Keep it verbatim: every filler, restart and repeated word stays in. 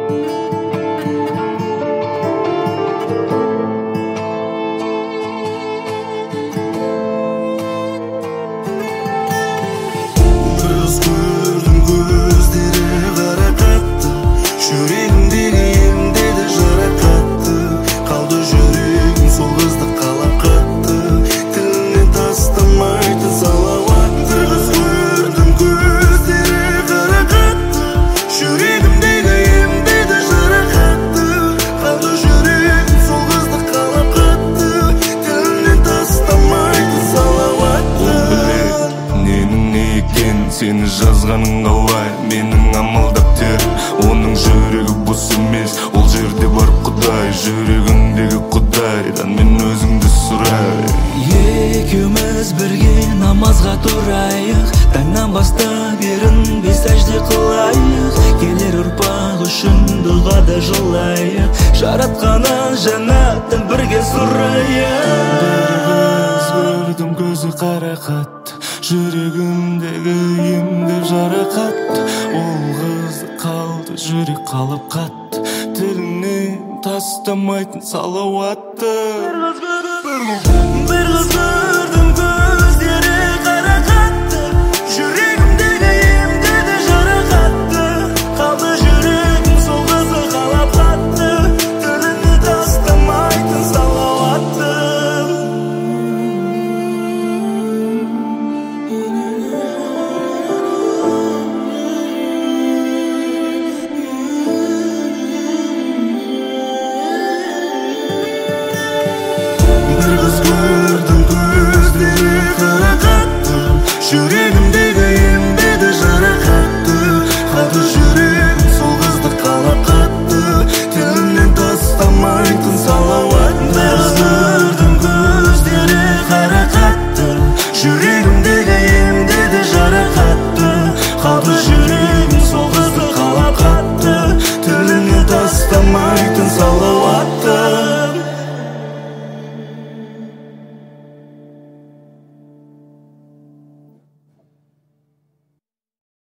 Сені жазғаның қалай, менің амалдап тер. Оның жүрегі бос емес, ол жерде бар Құдай. Жүрегіңдегі Құдайдан мен өзіңді сұрай. Екеуміз бірге намазға тұрайық, таңнан бастап ерінбей сәжде қылайық. Келер ұрпақ үшін дұғада жылайық, жаратқаннан жәннатын бірге сұрайық. Бір қыз көрдім, көзі қарақат, жүрегімдегі емді жарақат. Ол қызды қалды, жүрек қалып қатты, тілінен тастамайтын салауатты. Бір қыз көрдім, көздері қарақатты, жүрегімдегі емді де жарақатты. Қалды жүрегім сол қызды қалап қатты, тілінен тастамайтын салауатты. Бір қыз көрдім, көздері қарақатты, жүрегімдегі емді де жарақатты. Қалды жүрегім сол қызды қалап қатты, тілімнен тастамайтын салауатты. Бір қыз көрдім, көздері қарақатты, жүрегімдегі емді де жарақатты. Қалды